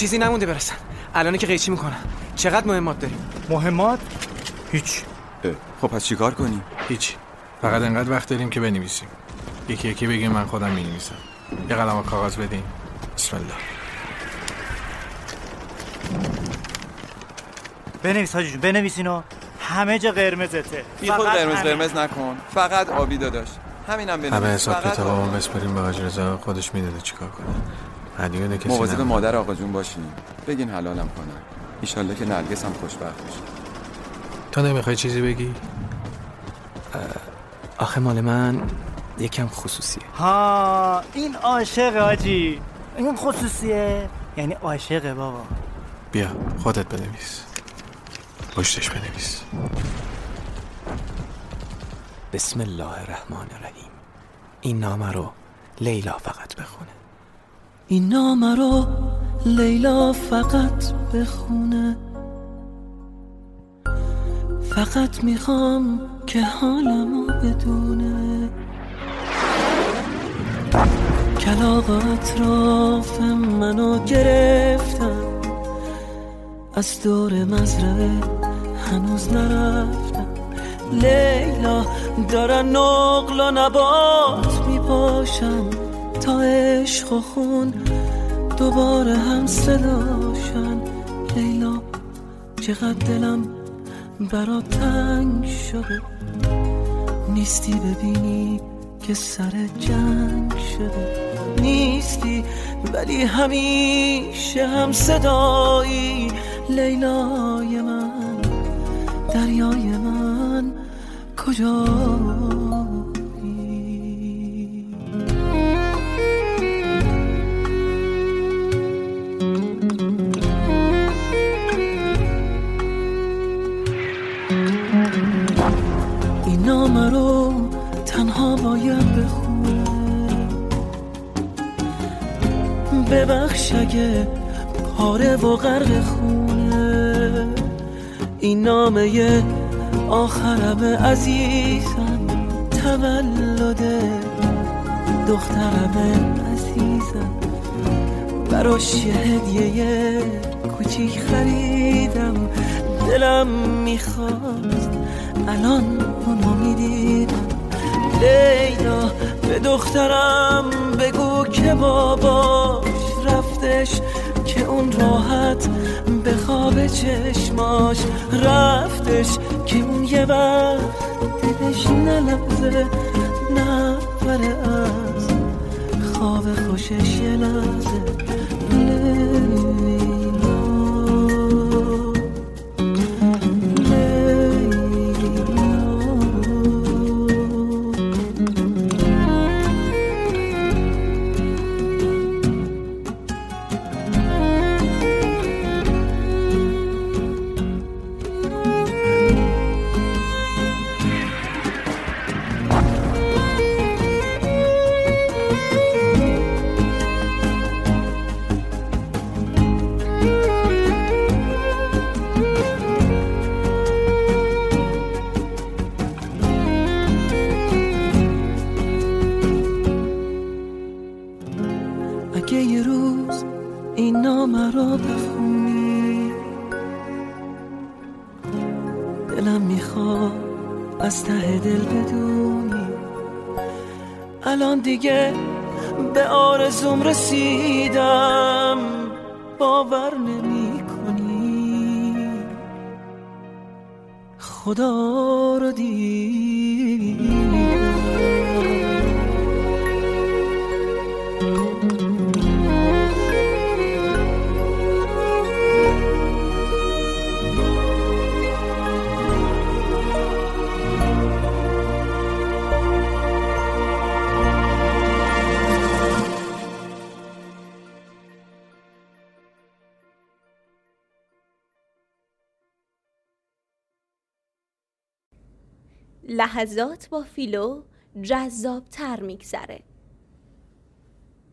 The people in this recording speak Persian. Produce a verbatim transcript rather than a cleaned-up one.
چیزی نمونده برسن. الان که قیچی میکنن. چقدر مهمات داریم؟ مهمات؟ هیچ. خب پس چیکار کنیم؟ هیچ. فقط انقدر وقت داریم که بنویسیم. یکی یکی بگیم من خودم می‌نویسم. یه قلم و کاغذ بدین. بسم الله. بنویس حاجی جون، بنویسینو. همه جا قرمزته. بی خود قرمز قرمز نکن. فقط آبی داداش. همینم بنویس. همه حساب کتابمون بسپریم به حاج رضا، خودش میدونه چیکار کنه. هدیه کسی مواظب مادر آقا جون باشین. بگین حلالم کنن. ان شاءالله که نرگس هم خوشبخت بشه. تو نمیخوای چیزی بگی؟ آخه مال من یکم خصوصیه. ها این عاشق حاجی. این خصوصیه یعنی عاشقه بابا. بیا خودت بنویس. پشتش بنویس. بسم الله الرحمن الرحیم. این نامه رو لیلا فقط بخونه. این نامه رو لیلا فقط بخونه. فقط میخوام که حالمو بدونه. کلاغ اطراف منو گرفتن، از دور مزرعه هنوز نرفتم. لیلا دارن نقل و نبات میپاشن، تا عشق و خون دوباره هم صداشن. لیلا چقدر دلم برات تنگ شده، نیستی ببینی که سر جنگ شده. نیستی ولی همیشه هم صدایی. لیلای من، دریای من کجایی؟ این نامه رو تنها باید بخونه. ببخش اگه پاره و غرق خونه. این نامه آخرم عزیزم، تولد دخترم عزیزم. براش یه هدیه کوچیک خریدم، دلم میخواست الان اونو میدیدم. لیلا به دخترم بگو که باباش رفتش، که اون راحت به خواب چشماش رفتش، که اون یه وقت دلش نلرزه نفره از خواب خوشش یه لحظه. اگه یه روز این نامه رو بخونی، دلم میخواد از ته دل بدونی الان دیگه به آرزوم رسیدم. باور نمی کنی خدا رو دیدم. لحظات با فیلو جذاب‌تر میگذره.